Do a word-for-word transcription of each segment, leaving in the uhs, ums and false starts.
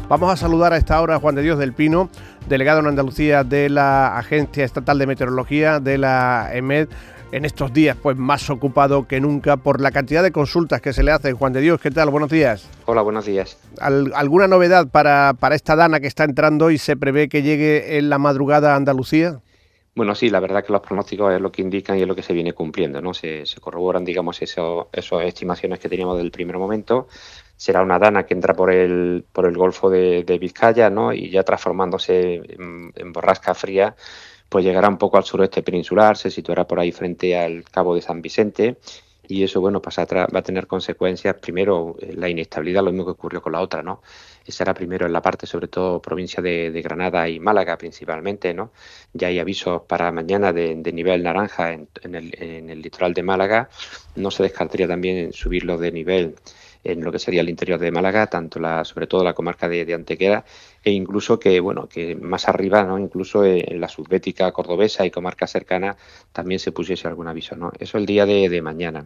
Vamos a saludar a esta hora a Juan de Dios del Pino, delegado en Andalucía de la Agencia Estatal de Meteorología, de la EMET, en estos días pues más ocupado que nunca por la cantidad de consultas que se le hacen. Juan de Dios, ¿qué tal? Buenos días. Hola, buenos días. ¿Al, ¿Alguna novedad para, para esta dana que está entrando y se prevé que llegue en la madrugada a Andalucía? Bueno, sí, la verdad que los pronósticos es lo que indican y es lo que se viene cumpliendo, ¿no? Se, se corroboran, digamos, eso, esas estimaciones que teníamos del primer momento. Será una dana que entra por el, por el Golfo de, de Vizcaya, ¿no? Y ya transformándose en, en borrasca fría, pues llegará un poco al suroeste peninsular, se situará por ahí frente al Cabo de San Vicente. Y eso, bueno, pues va a tener consecuencias, primero, la inestabilidad, lo mismo que ocurrió con la otra, ¿no? Será primero en la parte, sobre todo, provincia de, de Granada y Málaga principalmente, ¿no? Ya hay avisos para mañana de, de nivel naranja en, en, el, en el litoral de Málaga. No se descartaría también subirlo de nivel en lo que sería el interior de Málaga, tanto la, sobre todo la comarca de, de Antequera, e incluso que, bueno, que más arriba, ¿no? Incluso en la subbética cordobesa y comarcas cercanas también se pusiese algún aviso, ¿no? Eso el día de, de mañana.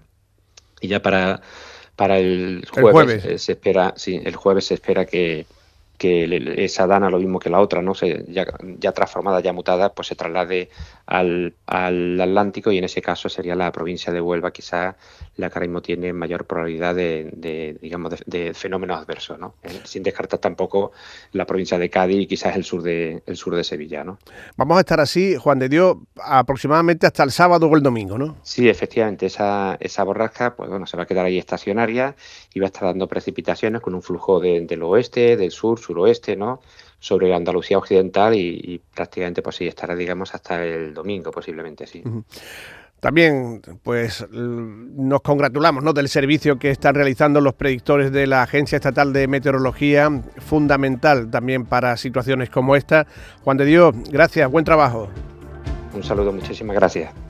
Y ya para, para el jueves, el jueves. Eh, se espera, sí, el jueves se espera que, que esa dana, lo mismo que la otra, no se, ya, ya transformada, ya mutada, pues se traslade al, al Atlántico, y en ese caso sería la provincia de Huelva, quizás la que ahora mismo tiene mayor probabilidad de, de digamos, de, de fenómenos adversos, ¿no? Eh, sin descartar tampoco la provincia de Cádiz y quizás el sur de, el sur de Sevilla, ¿no? Vamos a estar así, Juan de Dios, aproximadamente hasta el sábado o el domingo, ¿no? Sí, efectivamente, esa, esa borrasca, pues bueno, se va a quedar ahí estacionaria y va a estar dando precipitaciones con un flujo de, del oeste, del sur, suroeste, ¿no? Sobre Andalucía occidental y, y prácticamente pues sí, estará, digamos, hasta el domingo posiblemente, sí. Uh-huh. También, pues, nos congratulamos, ¿no?, del servicio que están realizando los predictores de la Agencia Estatal de Meteorología, fundamental también para situaciones como esta. Juan de Dios, gracias, buen trabajo. Un saludo, muchísimas gracias.